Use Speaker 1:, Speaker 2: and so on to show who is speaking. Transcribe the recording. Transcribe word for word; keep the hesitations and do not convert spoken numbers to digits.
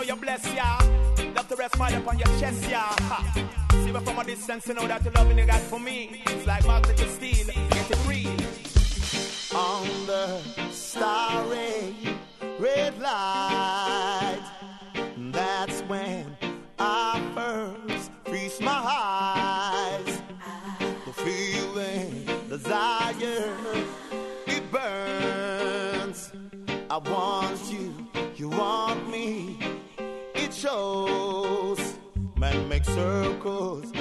Speaker 1: you bless ya. Love to rest fire upon your chest, yeah. Ha. See me from a distance, you know that the loving you got for me. It's like magnet to steel, get it real. On the starry red light, that's when I first feast my eyes. The feeling, desire, it burns. I want you, you want me. It shows. Man make circles